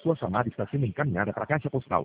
Sua chamada está sendo encaminhada para a caixa postal